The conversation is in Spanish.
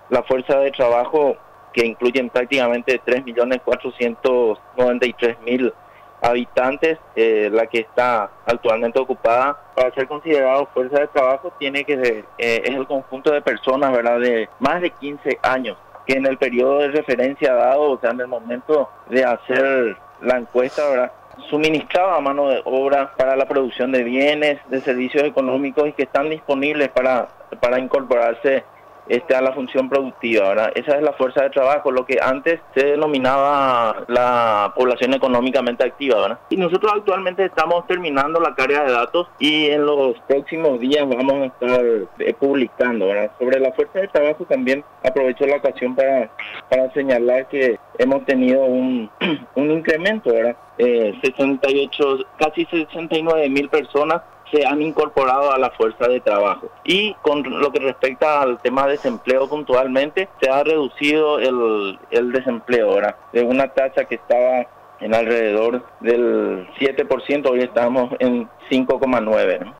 la fuerza de trabajo que incluyen prácticamente 3.493.000 habitantes, la que está actualmente ocupada. Para ser considerado fuerza de trabajo tiene que ser, es el conjunto de personas, ¿verdad?, de más de 15 años, que en el periodo de referencia dado, o sea, en el momento de hacer la encuesta, ¿verdad?, suministraba mano de obra para la producción de bienes, de servicios económicos y que están disponibles para incorporarse a la función productiva, ¿verdad? Esa es la fuerza de trabajo, lo que antes se denominaba la población económicamente activa, ¿verdad? Y nosotros actualmente estamos terminando la carga de datos y en los próximos días vamos a estar publicando, ¿verdad? Sobre la fuerza de trabajo también aprovecho la ocasión para señalar que hemos tenido un incremento, ¿verdad? 68, casi 69.000 personas se han incorporado a la fuerza de trabajo. Y con lo que respecta al tema de desempleo puntualmente, se ha reducido el desempleo, ¿verdad? De una tasa que estaba en alrededor del 7%, hoy estamos en 5,9%, ¿no?